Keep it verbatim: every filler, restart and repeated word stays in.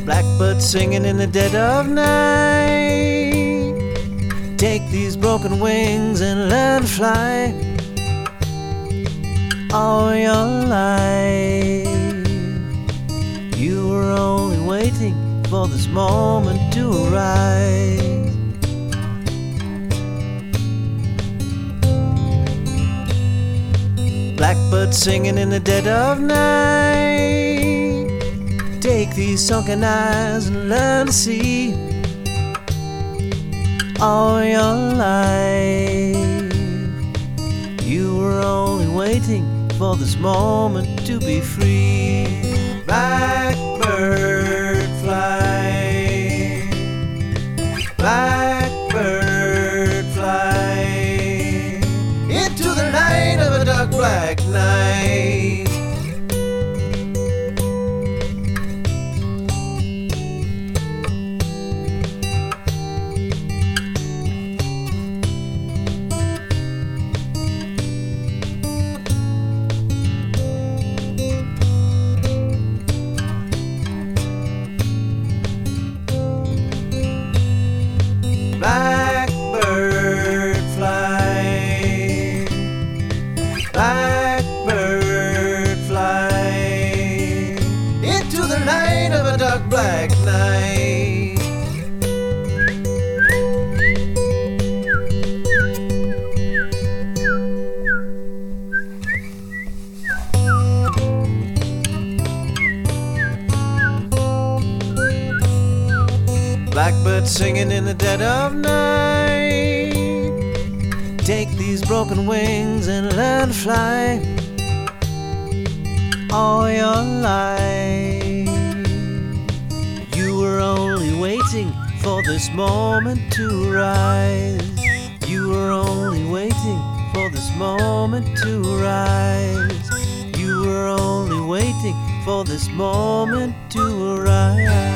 Blackbird singing in the dead of night. Take these broken wings and learn to fly all your life. You were only waiting for this moment to arise. Blackbird singing in the dead of night. Take these sunken eyes and learn to see all your life. You were only waiting for this moment to be free. Blackbird fly, blackbird fly into the light of a dark black night. Blackbird fly, blackbird fly into the light of a dark black night. Blackbird singing in the dead of night. Take these broken wings and learn to fly all your life. You were only waiting for this moment to rise. You were only waiting for this moment to rise. You were only waiting for this moment to arise.